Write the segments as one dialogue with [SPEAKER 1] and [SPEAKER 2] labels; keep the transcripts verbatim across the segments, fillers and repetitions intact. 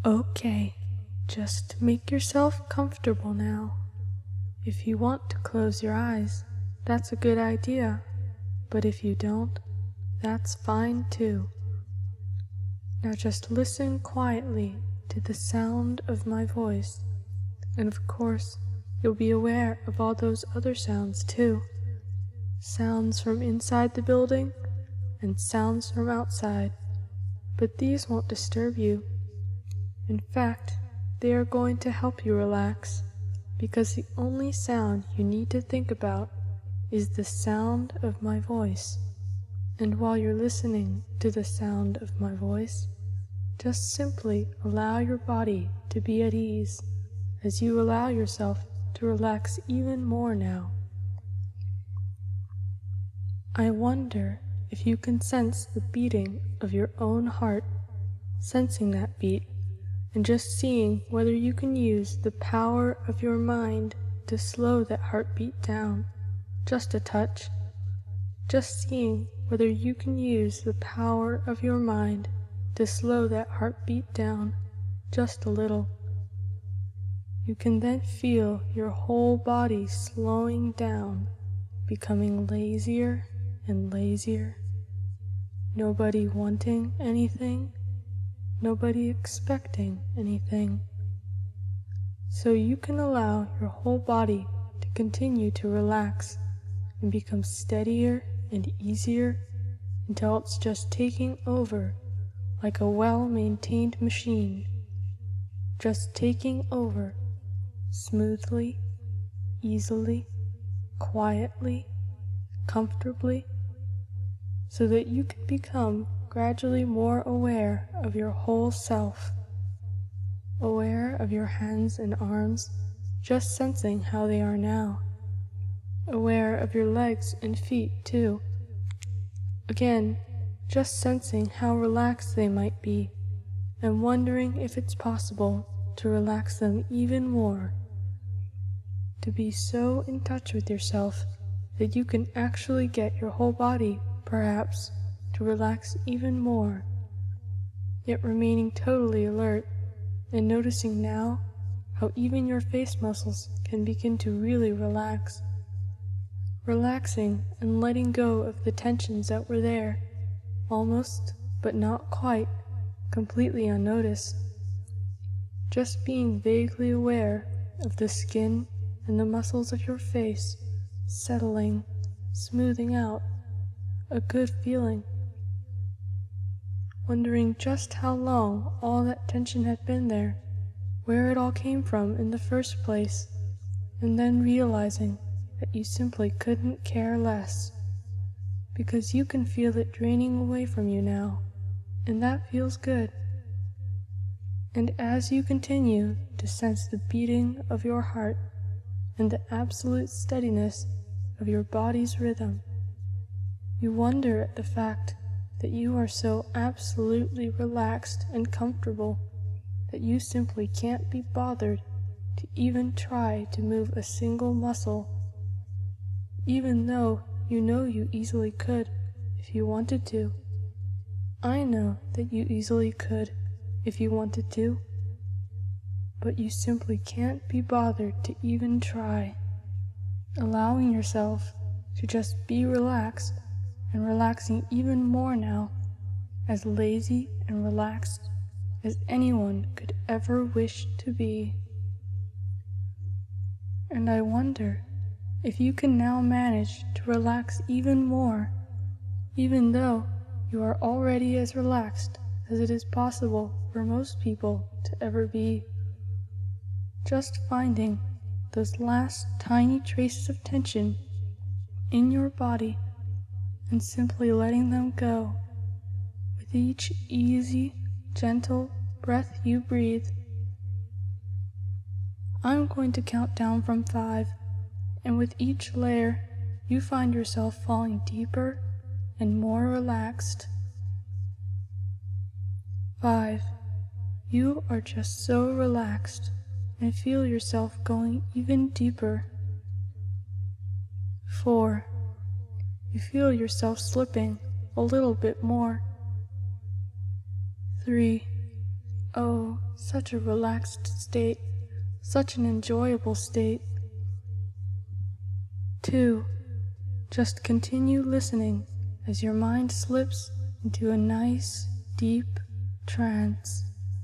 [SPEAKER 1] Okay, just make yourself comfortable now. If you want to close your eyes, that's a good idea, but if you don't, that's fine too. Now just listen quietly to the sound of my voice, and of course, you'll be aware of all those other sounds too. Sounds from inside the building and sounds from outside, but these won't disturb you. In fact, they are going to help you relax, because the only sound you need to think about is the sound of my voice. And while you're listening to the sound of my voice, just simply allow your body to be at ease as you allow yourself to relax even more now. I wonder if you can sense the beating of your own heart, sensing that beat, and just seeing whether you can use the power of your mind to slow that heartbeat down, just a touch. Just seeing whether you can use the power of your mind to slow that heartbeat down, just a little. You can then feel your whole body slowing down, becoming lazier and lazier. Nobody wanting anything, nobody expecting anything. So you can allow your whole body to continue to relax and become steadier and easier until it's just taking over like a well-maintained machine, just taking over smoothly, easily, quietly, comfortably, so that you can become gradually more aware of your whole self, aware of your hands and arms, just sensing how they are now, aware of your legs and feet too, again, just sensing how relaxed they might be, and wondering if it's possible to relax them even more, to be so in touch with yourself that you can actually get your whole body, perhaps, to relax even more, yet remaining totally alert and noticing now how even your face muscles can begin to really relax, relaxing and letting go of the tensions that were there, almost, but not quite, completely unnoticed, just being vaguely aware of the skin and the muscles of your face settling, smoothing out, a good feeling. Wondering just how long all that tension had been there, where it all came from in the first place, and then realizing that you simply couldn't care less, because you can feel it draining away from you now, and that feels good. And as you continue to sense the beating of your heart and the absolute steadiness of your body's rhythm, you wonder at the fact that you are so absolutely relaxed and comfortable that you simply can't be bothered to even try to move a single muscle, even though you know you easily could if you wanted to. I know that you easily could if you wanted to, but you simply can't be bothered to even try, allowing yourself to just be relaxed and relaxing even more now, as lazy and relaxed as anyone could ever wish to be. And I wonder if you can now manage to relax even more, even though you are already as relaxed as it is possible for most people to ever be. Just finding those last tiny traces of tension in your body and simply letting them go with each easy, gentle breath you breathe. I'm going to count down from five, and with each layer, you find yourself falling deeper and more relaxed. Five. You are just so relaxed and feel yourself going even deeper. Four. You feel yourself slipping a little bit more. Three. Oh, such a relaxed state, such an enjoyable state. Two, just continue listening as your mind slips into a nice, deep trance.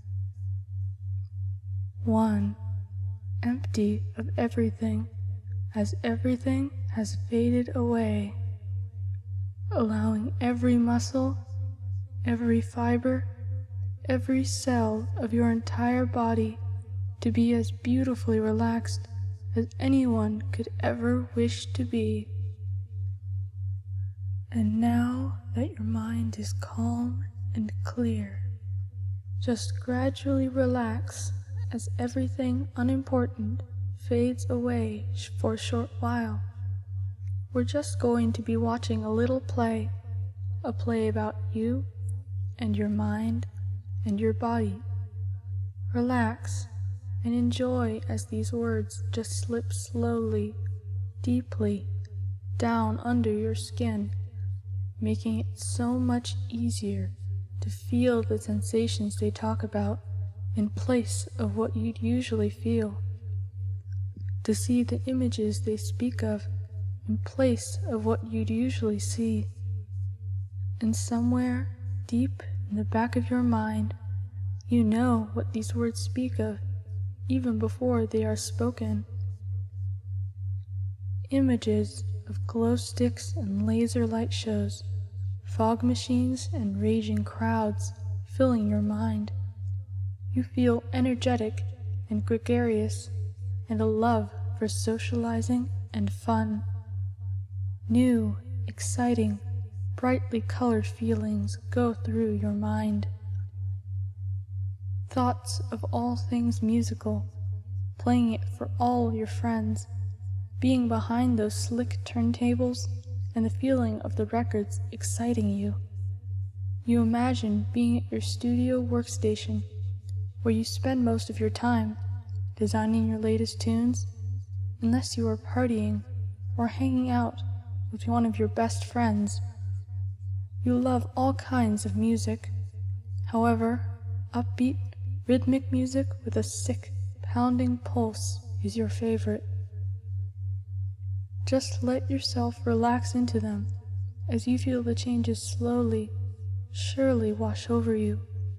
[SPEAKER 1] One, empty of everything as everything has faded away, allowing every muscle, every fiber, every cell of your entire body to be as beautifully relaxed as anyone could ever wish to be. And now that your mind is calm and clear, just gradually relax as everything unimportant fades away for a short while. We're just going to be watching a little play, a play about you and your mind and your body. Relax and enjoy as these words just slip slowly, deeply, down under your skin, making it so much easier to feel the sensations they talk about in place of what you'd usually feel, to see the images they speak of in place of what you'd usually see. And somewhere deep in the back of your mind, you know what these words speak of even before they are spoken. Images of glow sticks and laser light shows, fog machines and raging crowds filling your mind. You feel energetic and gregarious and a love for socializing and fun. New, exciting, brightly colored feelings go through your mind. Thoughts of all things musical, playing it for all your friends, being behind those slick turntables, and the feeling of the records exciting you. You imagine being at your studio workstation, where you spend most of your time designing your latest tunes, unless you are partying or hanging out with one of your best friends. You love all kinds of music. However, upbeat, rhythmic music with a sick, pounding pulse is your favorite. Just let yourself relax into them as you feel the changes slowly, surely wash over you.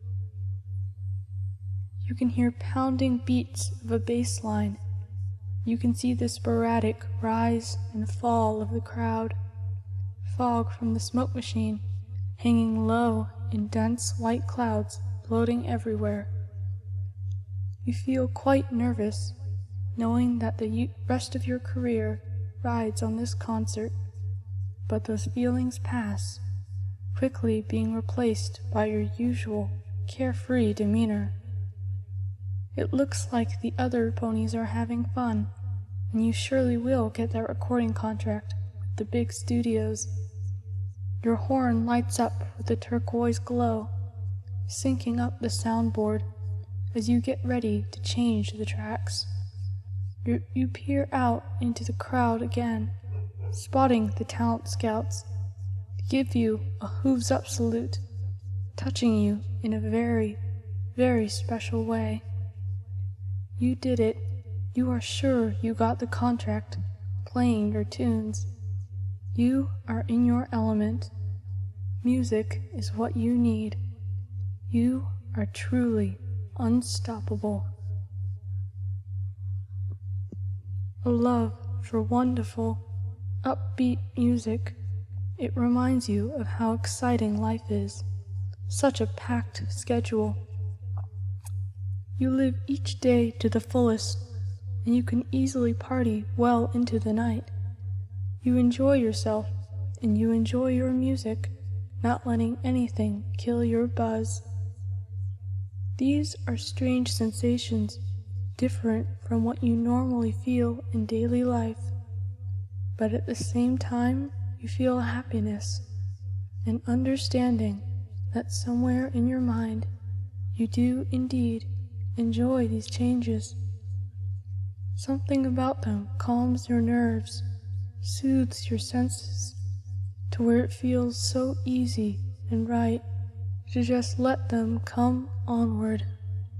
[SPEAKER 1] You can hear pounding beats of a bass line. You can see the sporadic rise and fall of the crowd, fog from the smoke machine hanging low in dense white clouds floating everywhere. You feel quite nervous, knowing that the rest of your career rides on this concert, but those feelings pass, quickly being replaced by your usual carefree demeanor. It looks like the other ponies are having fun, and you surely will get that recording contract with the big studios. Your horn lights up with a turquoise glow, syncing up the soundboard as you get ready to change the tracks. You, you peer out into the crowd again, spotting the talent scouts to give you a hooves up salute, touching you in a very, very special way. You did it. You are sure you got the contract, playing your tunes. You are in your element. Music is what you need. You are truly unstoppable. A love for wonderful, upbeat music. It reminds you of how exciting life is. Such a packed schedule. You live each day to the fullest, and you can easily party well into the night. You enjoy yourself, and you enjoy your music, not letting anything kill your buzz. These are strange sensations, different from what you normally feel in daily life, but at the same time you feel happiness and understanding that somewhere in your mind you do indeed enjoy these changes. Something about them calms your nerves, soothes your senses, to where it feels so easy and right to just let them come onward.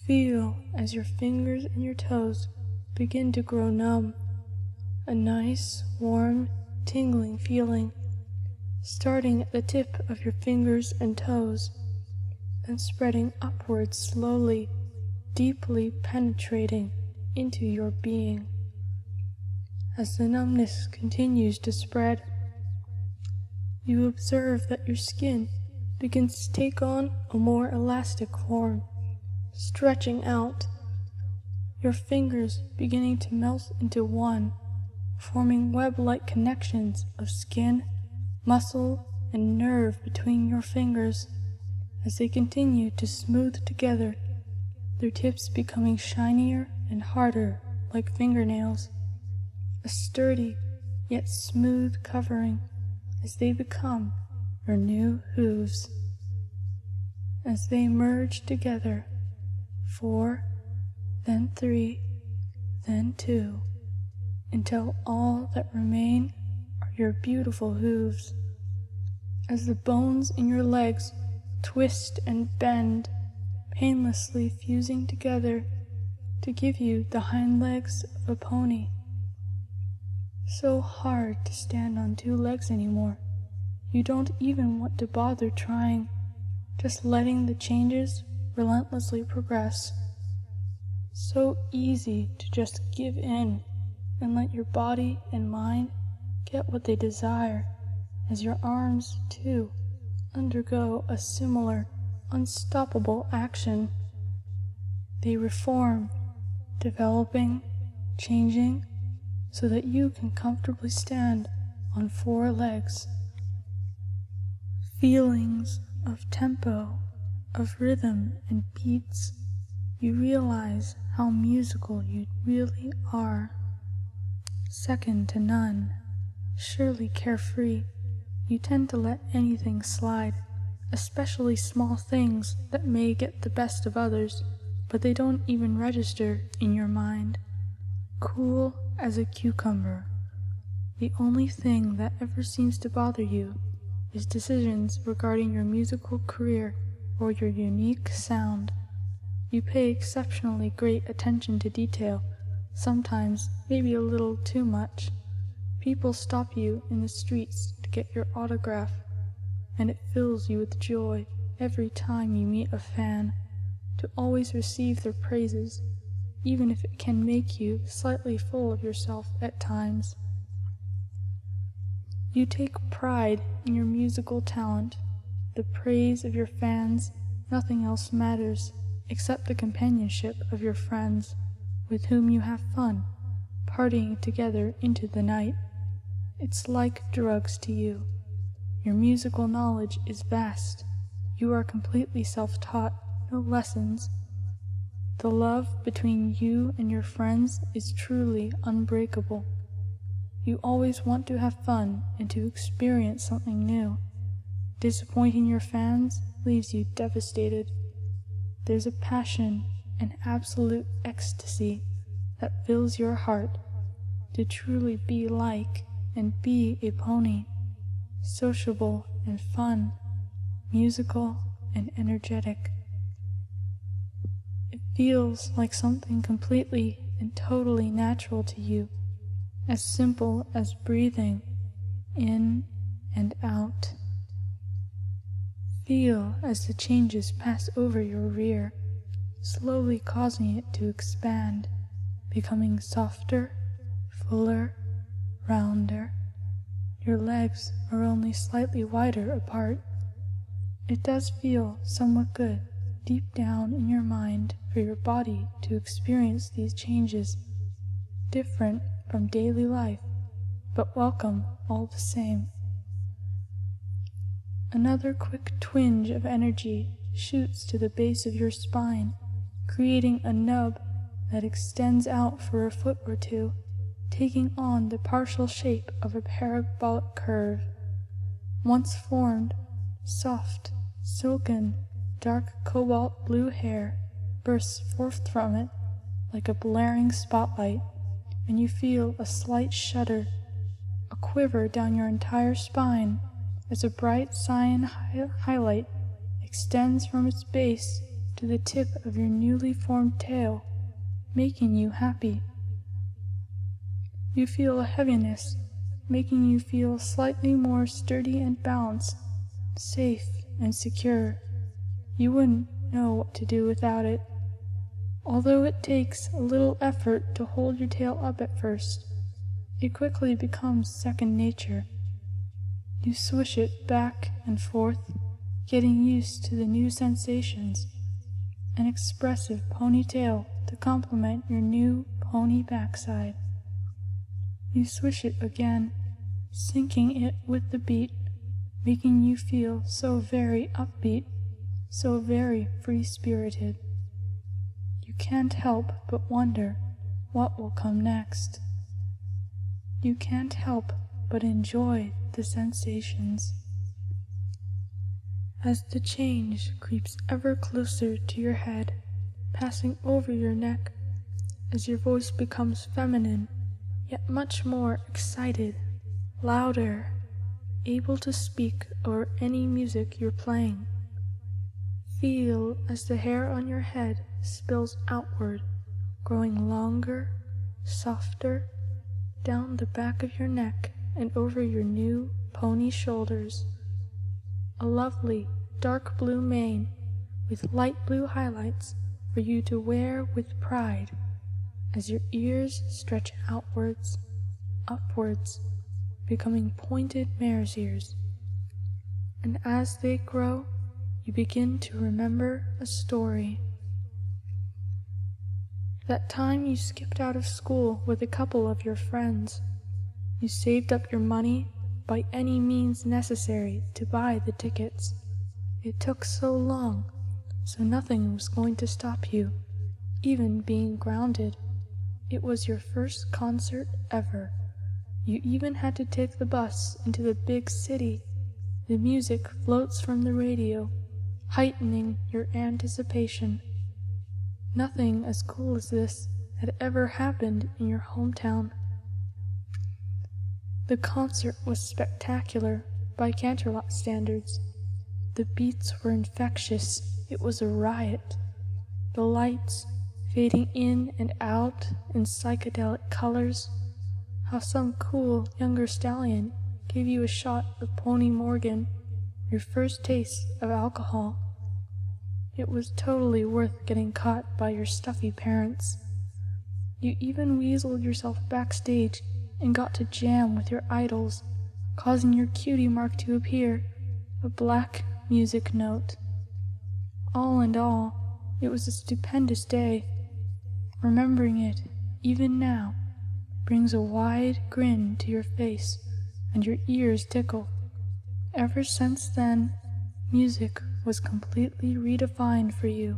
[SPEAKER 1] Feel as your fingers and your toes begin to grow numb. A nice, warm, tingling feeling, starting at the tip of your fingers and toes, then spreading upwards slowly, deeply penetrating into your being. As the numbness continues to spread, you observe that your skin begins to take on a more elastic form, stretching out, your fingers beginning to melt into one, forming web-like connections of skin, muscle, and nerve between your fingers as they continue to smooth together, their tips becoming shinier and harder like fingernails, a sturdy yet smooth covering as they become your new hooves. As they merge together, four, then three, then two, until all that remain are your beautiful hooves. As the bones in your legs twist and bend, painlessly fusing together to give you the hind legs of a pony. So hard to stand on two legs anymore. You don't even want to bother trying, just letting the changes relentlessly progress. So easy to just give in and let your body and mind get what they desire, as your arms, too, undergo a similar, unstoppable action. They reform, developing, changing, so that you can comfortably stand on four legs. Feelings of tempo, of rhythm and beats, you realize how musical you really are. Second to none, surely carefree, you tend to let anything slide, especially small things that may get the best of others, but they don't even register in your mind. Cool as a cucumber. The only thing that ever seems to bother you is decisions regarding your musical career or your unique sound. You pay exceptionally great attention to detail, sometimes maybe a little too much. People stop you in the streets to get your autograph, and it fills you with joy every time you meet a fan, to always receive their praises, even if it can make you slightly full of yourself at times. You take pride in your musical talent, the praise of your fans. Nothing else matters except the companionship of your friends, with whom you have fun, partying together into the night. It's like drugs to you. Your musical knowledge is vast. You are completely self-taught, no lessons. The love between you and your friends is truly unbreakable. You always want to have fun and to experience something new. Disappointing your fans leaves you devastated. There's a passion, an absolute ecstasy that fills your heart to truly be like and be a pony, sociable and fun, musical and energetic. It feels like something completely and totally natural to you, as simple as breathing in and out. Feel as the changes pass over your rear, slowly causing it to expand, becoming softer, fuller, rounder. Your legs are only slightly wider apart. It does feel somewhat good deep down in your mind for your body to experience these changes, different from daily life, but welcome all the same. Another quick twinge of energy shoots to the base of your spine, creating a nub that extends out for a foot or two, taking on the partial shape of a parabolic curve. Once formed, soft, silken, dark cobalt blue hair bursts forth from it like a blaring spotlight, and you feel a slight shudder, a quiver down your entire spine as a bright cyan hi- highlight extends from its base
[SPEAKER 2] to the tip of your newly formed tail, making you happy. You feel a heaviness, making you feel slightly more sturdy and balanced, safe and secure. You wouldn't know what to do without it. Although it takes a little effort to hold your tail up at first, it quickly becomes second nature. You swish it back and forth, getting used to the new sensations, an expressive ponytail to complement your new pony backside. You swish it again, syncing it with the beat, making you feel so very upbeat, so very free-spirited. You can't help but wonder what will come next. You can't help but enjoy the sensations. As the change creeps ever closer to your head, passing over your neck, as your voice becomes feminine, yet much more excited, louder, able to speak over any music you're playing. Feel as the hair on your head spills outward, growing longer, softer, down the back of your neck and over your new pony shoulders. A lovely dark blue mane with light blue highlights for you to wear with pride as your ears stretch outwards, upwards, becoming pointed mare's ears. And as they grow, you begin to remember a story. That time you skipped out of school with a couple of your friends. You saved up your money by any means necessary to buy the tickets. It took so long, so nothing was going to stop you, even being grounded. It was your first concert ever. You even had to take the bus into the big city. The music floats from the radio, heightening your anticipation. Nothing as cool as this had ever happened in your hometown. The concert was spectacular by Canterlot standards. The beats were infectious. It was a riot. The lights fading in and out in psychedelic colors. How some cool younger stallion gave you a shot of Pony Morgan, your first taste of alcohol. It was totally worth getting caught by your stuffy parents. You even weaseled yourself backstage and got to jam with your idols, causing your cutie mark to appear, a black music note. All in all, it was a stupendous day. Remembering it, even now, brings a wide grin to your face and your ears tickle. Ever since then, music was completely redefined for you.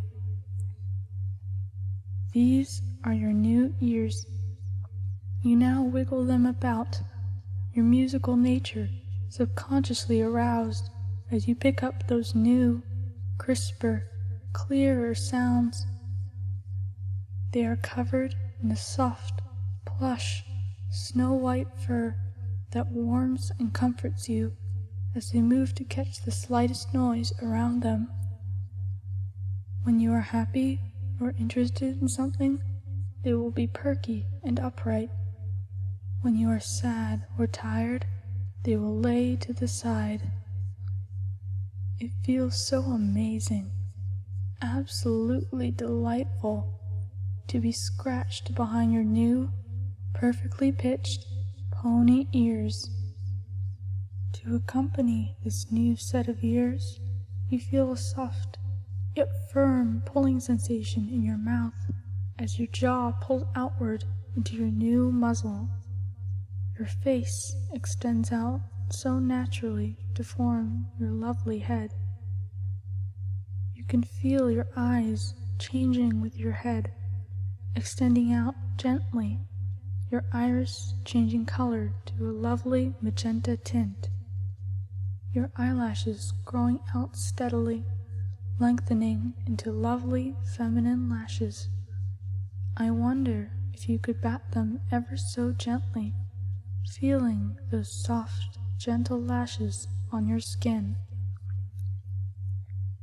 [SPEAKER 2] These are your new ears. You now wiggle them about, your musical nature subconsciously aroused as you pick up those new, crisper, clearer sounds. They are covered in a soft, plush, snow-white fur that warms and comforts you as they move to catch the slightest noise around them. When you are happy or interested in something, they will be perky and upright. When you are sad or tired, they will lay to the side. It feels so amazing, absolutely delightful, to be scratched behind your new, perfectly pitched pony ears. To accompany this new set of ears, you feel a soft, yet firm pulling sensation in your mouth as your jaw pulls outward into your new muzzle. Your face extends out so naturally to form your lovely head. You can feel your eyes changing with your head, extending out gently, your iris changing color to a lovely magenta tint. Your eyelashes growing out steadily, lengthening into lovely feminine lashes. I wonder if you could bat them ever so gently, feeling those soft, gentle lashes on your skin.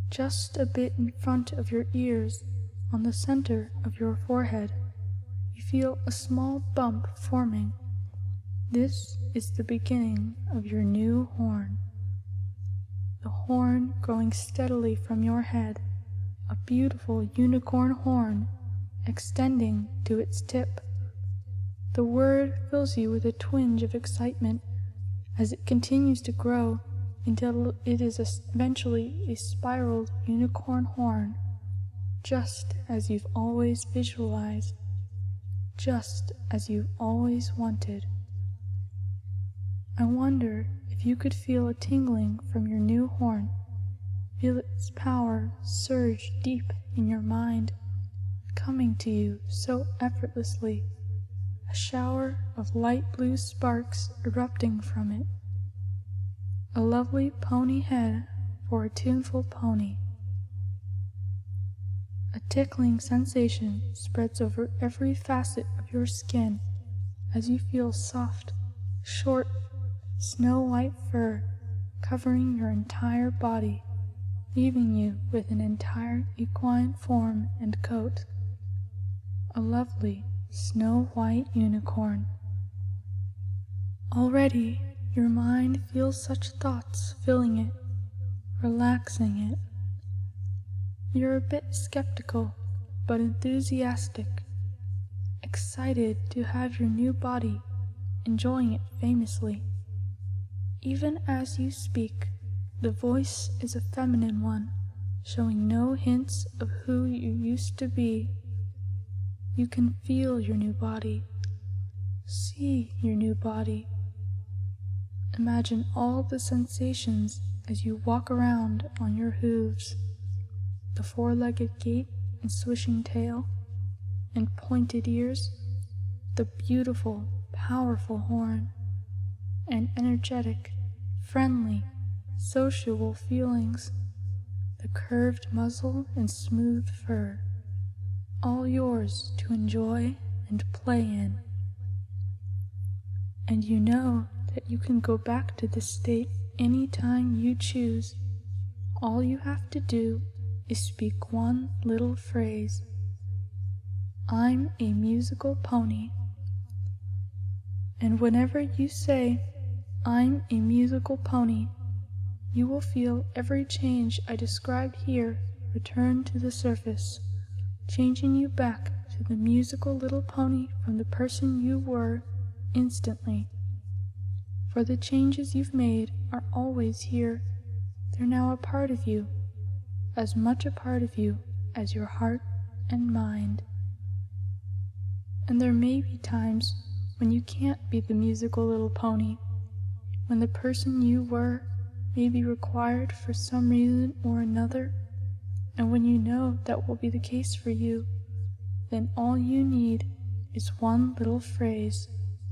[SPEAKER 2] just a bit in front of your ears, on the center of your forehead. You feel a small bump forming. This is the beginning of your new horn. The horn growing steadily from your head, a beautiful unicorn horn extending to its tip. The word fills you with a twinge of excitement as it continues to grow until it is eventually a spiraled unicorn horn, just as you've always visualized, just as you've always wanted. I wonder if you could feel a tingling from your new horn, feel its power surge deep in your mind, coming to you so effortlessly, a shower of light blue sparks erupting from it. A lovely pony head for a tuneful pony. A tickling sensation spreads over every facet of your skin as you feel soft, short, snow-white fur covering your entire body, leaving you with an entire equine form and coat. A lovely snow-white unicorn. Already, your mind feels such thoughts filling it, relaxing it. You're a bit skeptical, but enthusiastic, excited to have your new body, enjoying it famously. Even as you speak, the voice is a feminine one, showing no hints of who you used to be. You can feel your new body, see your new body. Imagine all the sensations as you walk around on your hooves, the four-legged gait and swishing tail, and pointed ears, the beautiful, powerful horn, and energetic, friendly, sociable feelings, the curved muzzle and smooth fur, all yours to enjoy and play in. And you know that you can go back to this state any time you choose. All you have to do is speak one little phrase. I'm a musical pony. And whenever you say, I'm a musical pony, you will feel every change I described here return to the surface, changing you back to the musical little pony from the person you were instantly. For the changes you've made are always here. They're now a part of you, as much a part of you as your heart and mind. And there may be times when you can't be the musical little pony, when the person you were may be required for some reason or another, and when you know that will be the case for you, then all you need is one little phrase.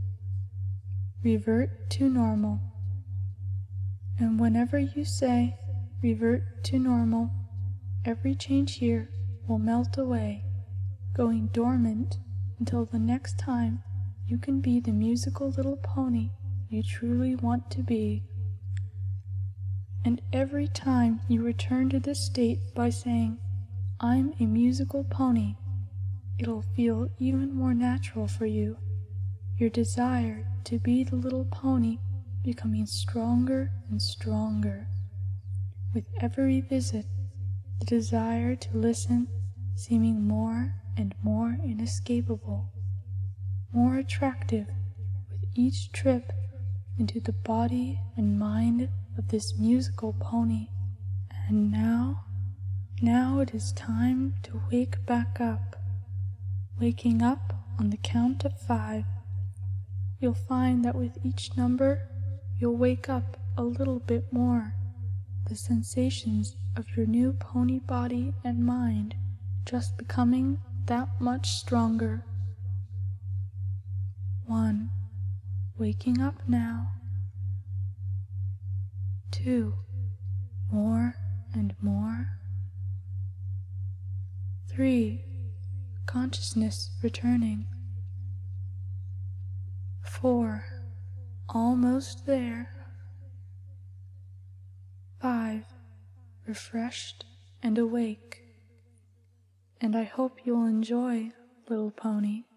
[SPEAKER 2] Revert to normal. And whenever you say, revert to normal, every change here will melt away, going dormant until the next time you can be the musical little pony you truly want to be. And every time you return to this state by saying, I'm a musical pony, it'll feel even more natural for you, your desire to be the little pony becoming stronger and stronger. With every visit, the desire to listen seeming more and more inescapable, more attractive with each trip into the body and mind of this musical pony. And now, now it is time to wake back up. Waking up on the count of five. You'll find that with each number, you'll wake up a little bit more. The sensations of your new pony body and mind just becoming that much stronger. One. Waking up now. Two. More and more. Three. Consciousness returning. Four. Almost there. Five. Refreshed and awake. And I hope you'll enjoy, little pony.